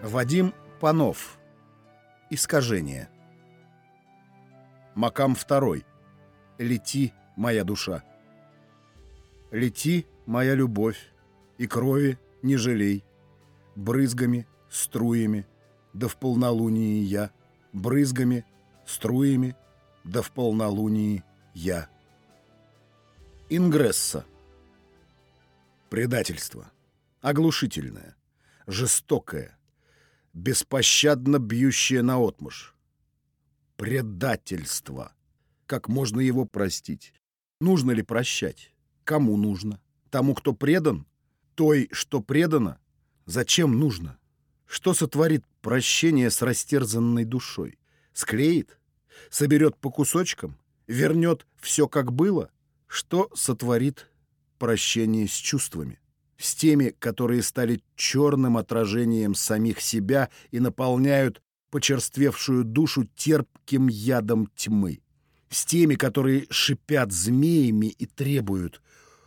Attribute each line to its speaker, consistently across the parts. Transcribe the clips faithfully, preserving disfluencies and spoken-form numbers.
Speaker 1: Вадим Панов. Искажение. Макам второй. Лети, моя душа. Лети, моя любовь, и крови не жалей. Брызгами, струями, да в полнолунии я. Брызгами, струями, да в полнолунии я. Ингресса. Предательство. Оглушительное, жестокое, беспощадно бьющее наотмашь. Предательство. Как можно его простить? Нужно ли прощать? Кому нужно? Тому, кто предан? Той, что предана? Зачем нужно? Что сотворит прощение с растерзанной душой? Склеит? Соберет по кусочкам? Вернет все, как было? Что сотворит прощение с чувствами? С теми, которые стали черным отражением самих себя и наполняют почерствевшую душу терпким ядом тьмы. С теми, которые шипят змеями и требуют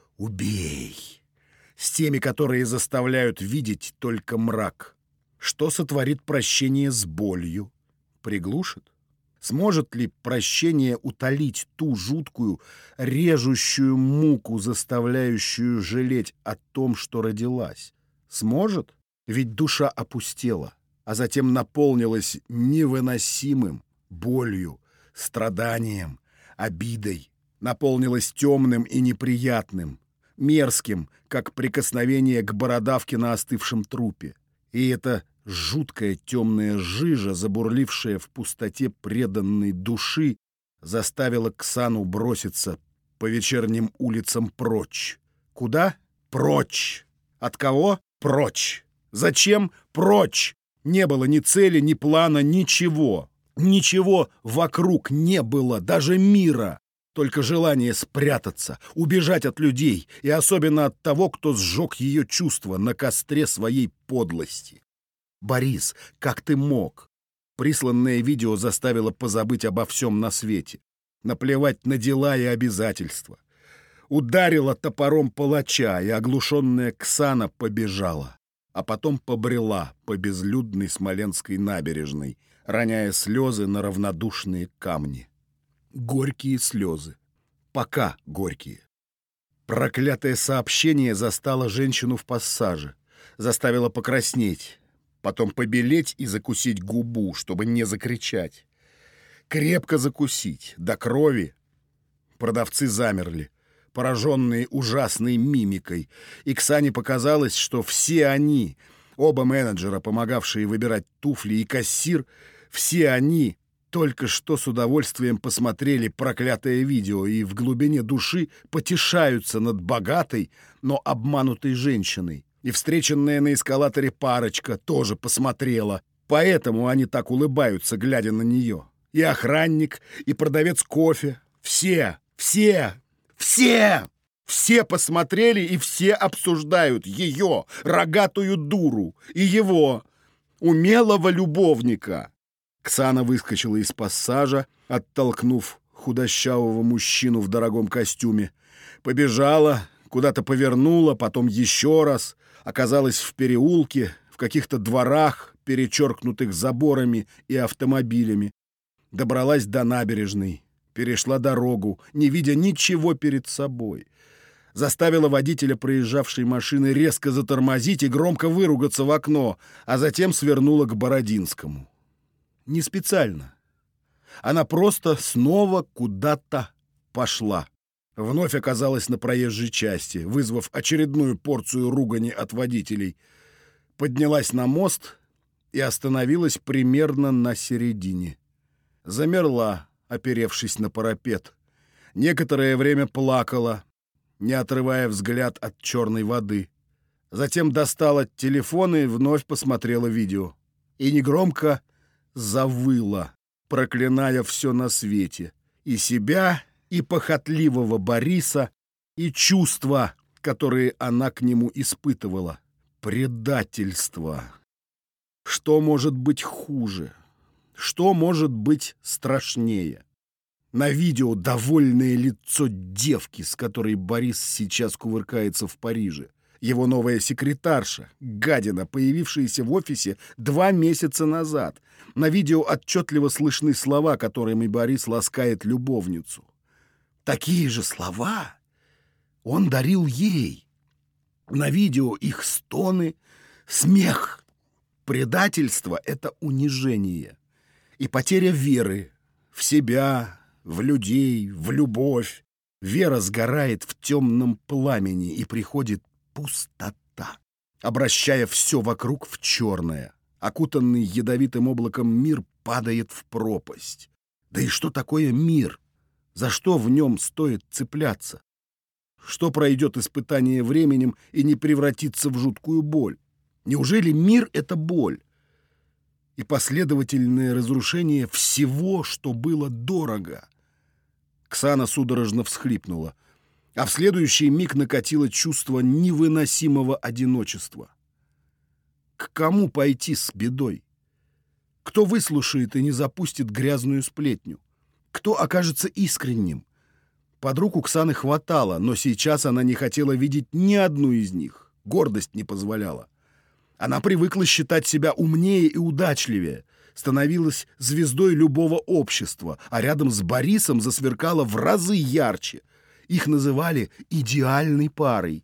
Speaker 1: «убей». С теми, которые заставляют видеть только мрак. Что сотворит прощение с болью? Приглушит? Сможет ли прощение утолить ту жуткую, режущую муку, заставляющую жалеть о том, что родилась? Сможет? Ведь душа опустела, а затем наполнилась невыносимым болью, страданием, обидой, наполнилась темным и неприятным, мерзким, как прикосновение к бородавке на остывшем трупе. И это жуткая темная жижа, забурлившая в пустоте преданной души, заставила Ксану броситься по вечерним улицам прочь. Куда? Прочь. От кого? Прочь. Зачем? Прочь. Не было ни цели, ни плана, ничего. Ничего вокруг не было, даже мира. Только желание спрятаться, убежать от людей, и особенно от того, кто сжег ее чувства на костре своей подлости. «Борис, как ты мог?» Присланное видео заставило позабыть обо всем на свете. Наплевать на дела и обязательства. Ударила топором палача, и оглушенная Ксана побежала. А потом побрела по безлюдной Смоленской набережной, роняя слезы на равнодушные камни. Горькие слезы. Пока горькие. Проклятое сообщение застало женщину в пассаже. Заставило покраснеть. Потом побелеть и закусить губу, чтобы не закричать. Крепко закусить, до крови. Продавцы замерли, пораженные ужасной мимикой. И Ксане показалось, что все они, оба менеджера, помогавшие выбирать туфли, и кассир, все они только что с удовольствием посмотрели проклятое видео и в глубине души потешаются над богатой, но обманутой женщиной. И встреченная на эскалаторе парочка тоже посмотрела. Поэтому они так улыбаются, глядя на нее. И охранник, и продавец кофе. Все, все, все! Все посмотрели и все обсуждают ее, рогатую дуру, и его, умелого любовника. Ксана выскочила из пассажа, оттолкнув худощавого мужчину в дорогом костюме. Побежала, куда-то повернула, потом еще раз. Оказалась в переулке, в каких-то дворах, перечеркнутых заборами и автомобилями. Добралась до набережной, перешла дорогу, не видя ничего перед собой. Заставила водителя проезжавшей машины резко затормозить и громко выругаться в окно, а затем свернула к Бородинскому. Не специально. Она просто снова куда-то пошла. Вновь оказалась на проезжей части, вызвав очередную порцию ругани от водителей. Поднялась на мост и остановилась примерно на середине. Замерла, оперевшись на парапет. Некоторое время плакала, не отрывая взгляд от черной воды. Затем достала телефон и вновь посмотрела видео. И негромко завыла, проклиная все на свете. И себя, и похотливого Бориса, и чувства, которые она к нему испытывала. Предательство. Что может быть хуже? Что может быть страшнее? На видео довольное лицо девки, с которой Борис сейчас кувыркается в Париже. Его новая секретарша, гадина, появившаяся в офисе два месяца назад. На видео отчетливо слышны слова, которыми Борис ласкает любовницу. Такие же слова он дарил ей. На видео их стоны, смех. Предательство — это унижение и потеря веры в себя, в людей, в любовь. Вера сгорает в темном пламени, и приходит пустота, обращая все вокруг в черное. Окутанный ядовитым облаком мир падает в пропасть. Да и что такое мир? За что в нем стоит цепляться? Что пройдет испытание временем и не превратится в жуткую боль? Неужели мир — это боль? И последовательное разрушение всего, что было дорого. Ксана судорожно всхлипнула, а в следующий миг накатило чувство невыносимого одиночества. К кому пойти с бедой? Кто выслушает и не запустит грязную сплетню? Кто окажется искренним? Подруг у Ксаны хватало, но сейчас она не хотела видеть ни одну из них. Гордость не позволяла. Она привыкла считать себя умнее и удачливее, становилась звездой любого общества, а рядом с Борисом засверкала в разы ярче. Их называли идеальной парой.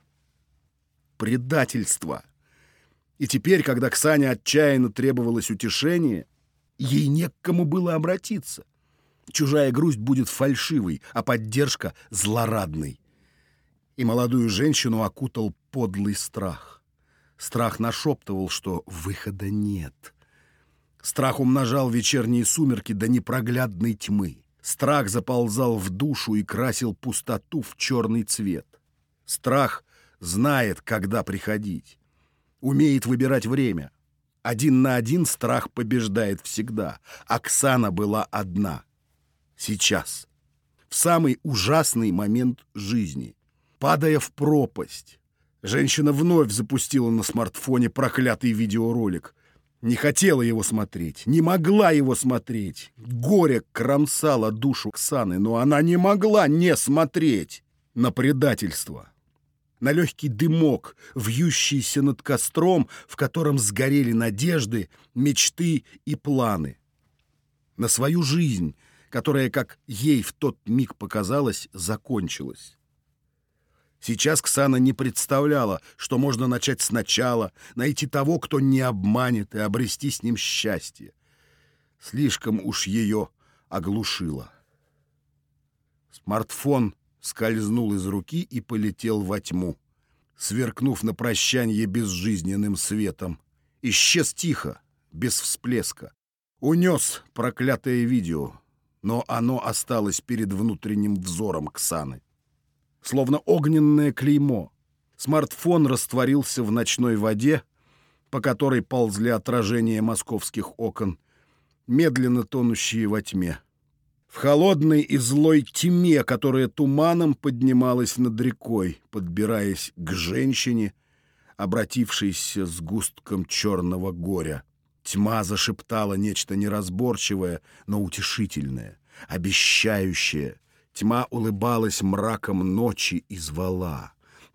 Speaker 1: Предательство. И теперь, когда Ксане отчаянно требовалось утешение, ей не к кому было обратиться. Чужая грусть будет фальшивой, а поддержка — злорадной. И молодую женщину окутал подлый страх. Страх нашептывал, что выхода нет. Страх умножал вечерние сумерки до непроглядной тьмы. Страх заползал в душу и красил пустоту в черный цвет. Страх знает, когда приходить. Умеет выбирать время. Один на один страх побеждает всегда. Оксана была одна. Сейчас. В самый ужасный момент жизни. Падая в пропасть. Женщина вновь запустила на смартфоне проклятый видеоролик. Не хотела его смотреть, не могла его смотреть. Горе кромсало душу Оксаны, но она не могла не смотреть на предательство. На легкий дымок, вьющийся над костром, в котором сгорели надежды, мечты и планы. На свою жизнь, которая, как ей в тот миг показалось, закончилась. Сейчас Ксана не представляла, что можно начать сначала, найти того, кто не обманет, и обрести с ним счастье. Слишком уж ее оглушило. Смартфон скользнул из руки и полетел во тьму, сверкнув на прощанье безжизненным светом. Исчез тихо, без всплеска. Унес проклятое видео, но оно осталось перед внутренним взором Ксаны. Словно огненное клеймо. Смартфон растворился в ночной воде, по которой ползли отражения московских окон, медленно тонущие во тьме. В холодной и злой тьме, которая туманом поднималась над рекой, подбираясь к женщине, обратившейся сгустком черного горя. Тьма зашептала нечто неразборчивое, но утешительное, обещающее. Тьма улыбалась мраком ночи и звала,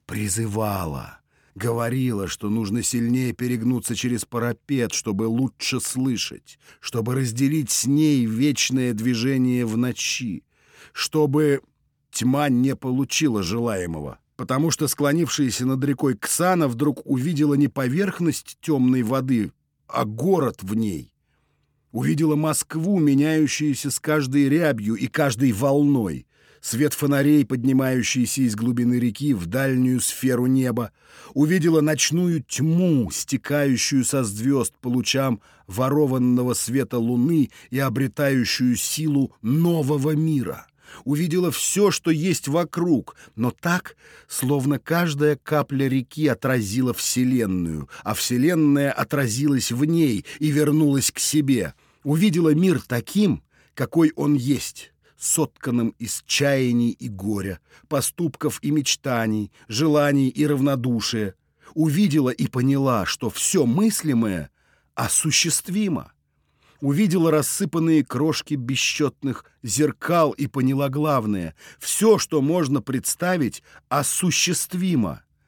Speaker 1: призывала, говорила, что нужно сильнее перегнуться через парапет, чтобы лучше слышать, чтобы разделить с ней вечное движение в ночи, чтобы тьма не получила желаемого, потому что склонившаяся над рекой Ксана вдруг увидела не поверхность темной воды, а город в ней. Увидела Москву, меняющуюся с каждой рябью и каждой волной, свет фонарей, поднимающийся из глубины реки в дальнюю сферу неба, увидела ночную тьму, стекающую со звезд по лучам ворованного света луны и обретающую силу нового мира. Увидела все, что есть вокруг, но так, словно каждая капля реки отразила Вселенную, а Вселенная отразилась в ней и вернулась к себе. Увидела мир таким, какой он есть, сотканным из чаяний и горя, поступков и мечтаний, желаний и равнодушия. Увидела и поняла, что все мыслимое осуществимо. Увидела рассыпанные крошки бесчетных зеркал и поняла главное — все, что можно представить, осуществимо.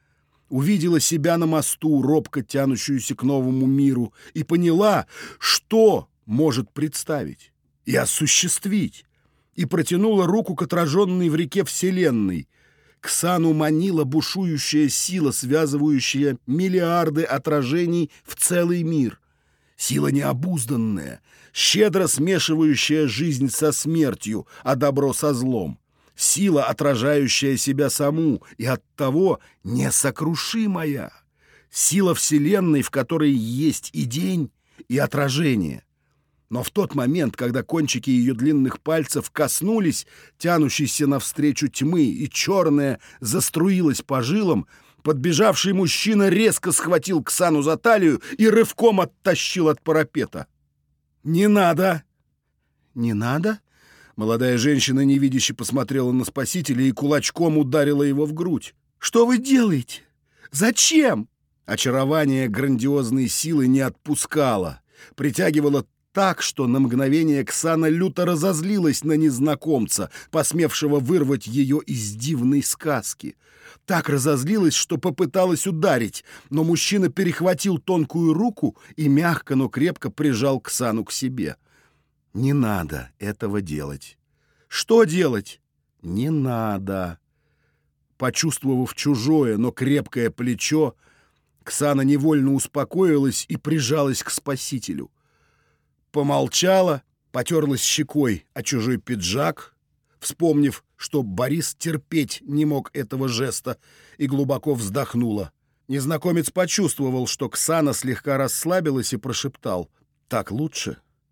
Speaker 1: увидела себя на мосту, робко тянущуюся к новому миру, и поняла, что может представить и осуществить, и протянула руку к отраженной в реке Вселенной. Ксану манила бушующая сила, связывающая миллиарды отражений в целый мир. Сила необузданная, щедро смешивающая жизнь со смертью, а добро со злом. Сила, отражающая себя саму и оттого несокрушимая. Сила Вселенной, в которой есть и день, и отражение. Но в тот момент, когда кончики ее длинных пальцев коснулись тянущейся навстречу тьмы, и черная заструилась по жилам, подбежавший мужчина резко схватил Ксану за талию и рывком оттащил от парапета. «Не надо!» «Не надо?» Молодая женщина невидяще посмотрела на спасителя и кулачком ударила его в грудь. «Что вы делаете? Зачем?» Очарование грандиозной силы не отпускало, притягивало так, что на мгновение Ксана люто разозлилась на незнакомца, посмевшего вырвать ее из дивной сказки. Так разозлилась, что попыталась ударить, но мужчина перехватил тонкую руку и мягко, но крепко прижал Ксану к себе. «Не надо этого делать». «Что делать?» «Не надо». Почувствовав чужое, но крепкое плечо, Ксана невольно успокоилась и прижалась к спасителю. Помолчала, потерлась щекой о чужой пиджак, вспомнив, что Борис терпеть не мог этого жеста, и глубоко вздохнула. Незнакомец почувствовал, что Ксана слегка расслабилась, и прошептал: «Так лучше?»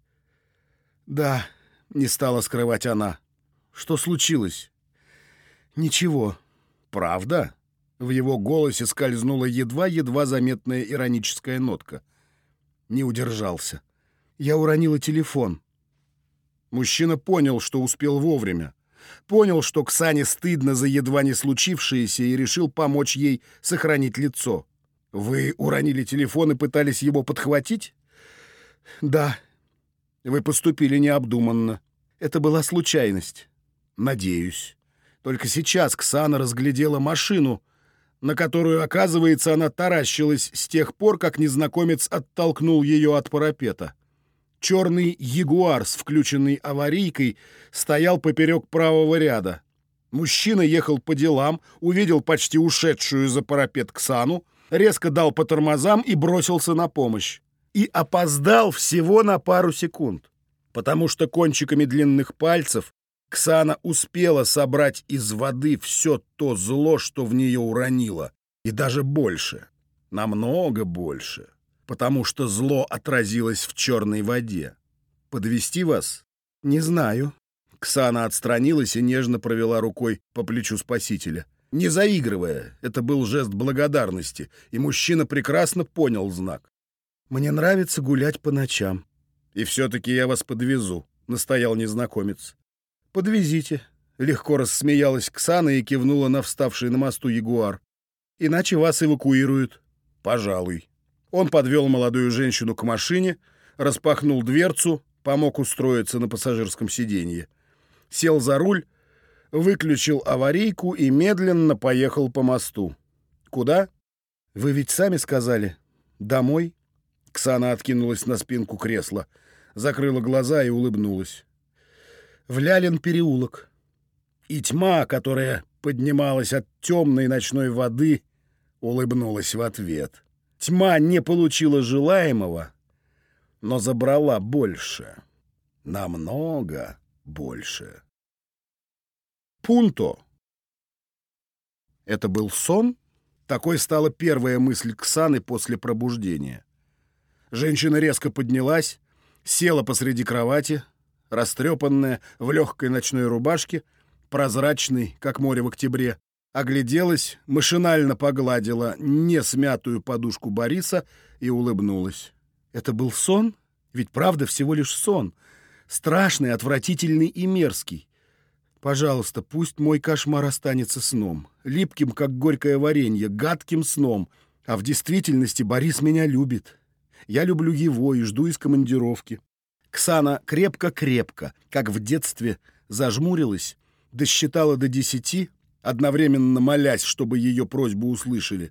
Speaker 1: «Да», — не стала скрывать она. «Что случилось?» «Ничего». «Правда?» В его голосе скользнула едва-едва заметная ироническая нотка. Не удержался. «Я уронила телефон». Мужчина понял, что успел вовремя. Понял, что Ксане стыдно за едва не случившееся, и решил помочь ей сохранить лицо. «Вы уронили телефон и пытались его подхватить?» «Да». «Вы поступили необдуманно. Это была случайность». «Надеюсь». Только сейчас Ксана разглядела машину, на которую, оказывается, она таращилась с тех пор, как незнакомец оттолкнул ее от парапета. Черный ягуар с включенной аварийкой стоял поперек правого ряда. Мужчина ехал по делам, увидел почти ушедшую за парапет Ксану, резко дал по тормозам и бросился на помощь. И опоздал всего на пару секунд, потому что кончиками длинных пальцев Ксана успела собрать из воды все то зло, что в нее уронило, и даже больше, намного больше. Потому что зло отразилось в черной воде. Подвести вас? Не знаю. Ксана отстранилась и нежно провела рукой по плечу спасителя. Не заигрывая, это был жест благодарности, и мужчина прекрасно понял знак. «Мне нравится гулять по ночам». «И все-таки я вас подвезу», — настоял незнакомец. «Подвезите», — легко рассмеялась Ксана и кивнула на вставший на мосту ягуар. «Иначе вас эвакуируют». «Пожалуй». Он подвел молодую женщину к машине, распахнул дверцу, помог устроиться на пассажирском сиденье. Сел за руль, выключил аварийку и медленно поехал по мосту. «Куда?» «Вы ведь сами сказали. Домой?» Ксана откинулась на спинку кресла, закрыла глаза и улыбнулась. «В Лялин переулок». И тьма, которая поднималась от темной ночной воды, улыбнулась в ответ. Тьма не получила желаемого, но забрала больше. Намного больше. Пунто. Это был сон? Такой стала первая мысль Ксаны после пробуждения. Женщина резко поднялась, села посреди кровати, растрепанная, в легкой ночной рубашке, прозрачной, как море в октябре, огляделась, машинально погладила несмятую подушку Бориса и улыбнулась. Это был сон? Ведь правда всего лишь сон. Страшный, отвратительный и мерзкий. Пожалуйста, пусть мой кошмар останется сном. Липким, как горькое варенье, гадким сном. А в действительности Борис меня любит. Я люблю его и жду из командировки. Ксана крепко-крепко, как в детстве, зажмурилась, досчитала до десяти, одновременно молясь, чтобы ее просьбу услышали,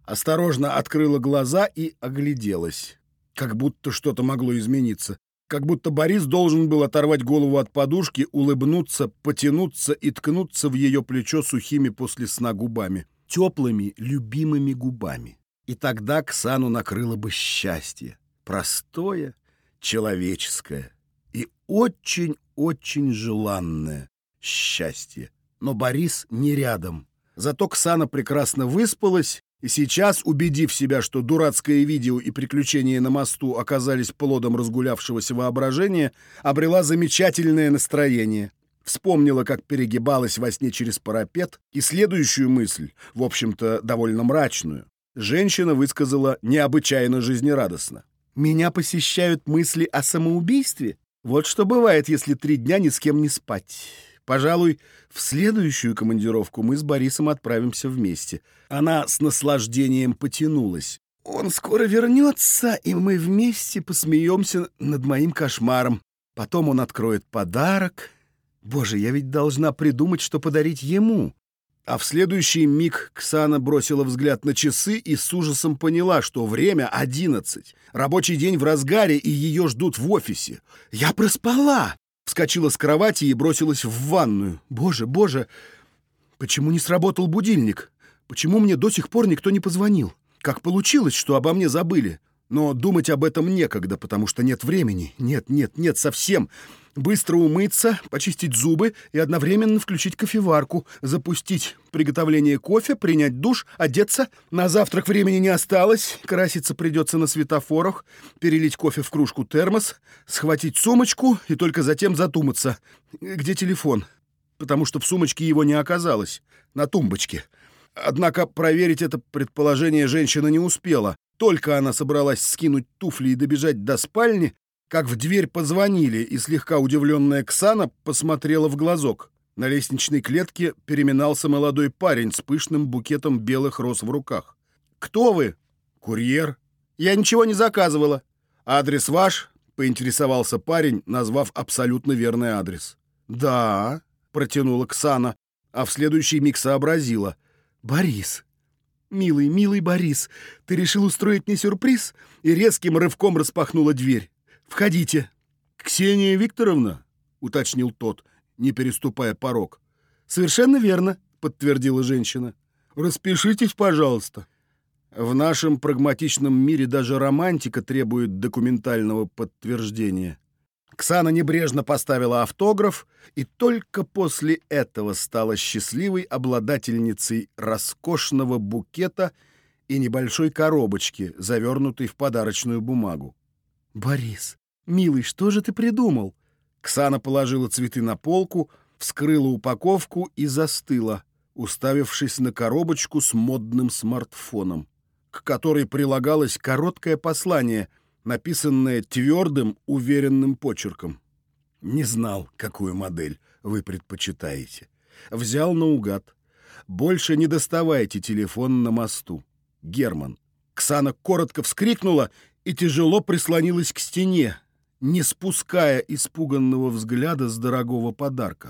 Speaker 1: Осторожно открыла глаза и огляделась. Как будто что-то могло измениться. Как будто Борис должен был оторвать голову от подушки, улыбнуться, потянуться и ткнуться в ее плечо сухими после сна губами. Теплыми, любимыми губами. И тогда Ксану накрыло бы счастье. Простое, человеческое и очень-очень желанное счастье. Но Борис не рядом. Зато Ксана прекрасно выспалась, и сейчас, убедив себя, что дурацкое видео и приключения на мосту оказались плодом разгулявшегося воображения, обрела замечательное настроение. Вспомнила, как перегибалась во сне через парапет, и следующую мысль, в общем-то, довольно мрачную, женщина высказала необычайно жизнерадостно. «Меня посещают мысли о самоубийстве? Вот что бывает, если три дня ни с кем не спать. Пожалуй, в следующую командировку мы с Борисом отправимся вместе». Она с наслаждением потянулась. «Он скоро вернется, и мы вместе посмеемся над моим кошмаром. Потом он откроет подарок. Боже, я ведь должна придумать, что подарить ему». А в следующий миг Ксана бросила взгляд на часы и с ужасом поняла, что время одиннадцать. Рабочий день в разгаре, и ее ждут в офисе. «Я проспала!» Вскочила с кровати и бросилась в ванную. «Боже, боже, почему не сработал будильник? Почему мне до сих пор никто не позвонил? Как получилось, что обо мне забыли? Но думать об этом некогда, потому что нет времени. Нет, нет, нет, совсем. Быстро умыться, почистить зубы и одновременно включить кофеварку, запустить приготовление кофе, принять душ, одеться. На завтрак времени не осталось, краситься придется на светофорах, перелить кофе в кружку термос, схватить сумочку и только затем задуматься, где телефон, потому что в сумочке его не оказалось, на тумбочке. Однако проверить это предположение женщина не успела. Только она собралась скинуть туфли и добежать до спальни, как в дверь позвонили, и слегка удивленная Ксана посмотрела в глазок. На лестничной клетке переминался молодой парень с пышным букетом белых роз в руках. «Кто вы?» «Курьер». «Я ничего не заказывала». «Адрес ваш?» — поинтересовался парень, назвав абсолютно верный адрес. «Да», — протянула Ксана, а в следующий миг сообразила. «Борис, милый, милый Борис, ты решил устроить мне сюрприз?» И резким рывком распахнула дверь. «Входите». «Ксения Викторовна?» — уточнил тот, не переступая порог. «Совершенно верно», — подтвердила женщина. «Распишитесь, пожалуйста». В нашем прагматичном мире даже романтика требует документального подтверждения. Ксана небрежно поставила автограф и только после этого стала счастливой обладательницей роскошного букета и небольшой коробочки, завернутой в подарочную бумагу. «Борис, милый, что же ты придумал?» Ксана положила цветы на полку, вскрыла упаковку и застыла, уставившись на коробочку с модным смартфоном, к которой прилагалось короткое послание, написанное твердым, уверенным почерком. «Не знал, какую модель вы предпочитаете. Взял наугад. Больше не доставайте телефон на мосту. Герман». Ксана коротко вскрикнула и тяжело прислонилась к стене, не спуская испуганного взгляда с дорогого подарка.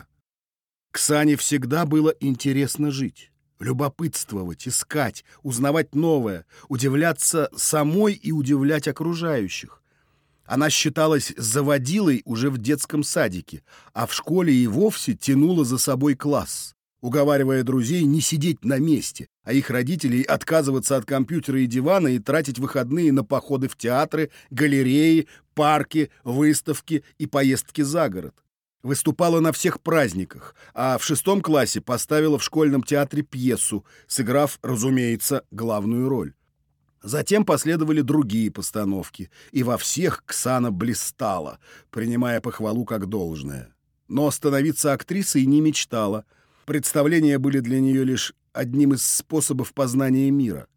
Speaker 1: Ксане всегда было интересно жить. Любопытствовать, искать, узнавать новое, удивляться самой и удивлять окружающих. Она считалась заводилой уже в детском садике, а в школе и вовсе тянула за собой класс, уговаривая друзей не сидеть на месте, а их родителей отказываться от компьютера и дивана и тратить выходные на походы в театры, галереи, парки, выставки и поездки за город. Выступала на всех праздниках, а в шестом классе поставила в школьном театре пьесу, сыграв, разумеется, главную роль. Затем последовали другие постановки, и во всех Ксана блистала, принимая похвалу как должное. Но становиться актрисой не мечтала. Представления были для нее лишь одним из способов познания мира.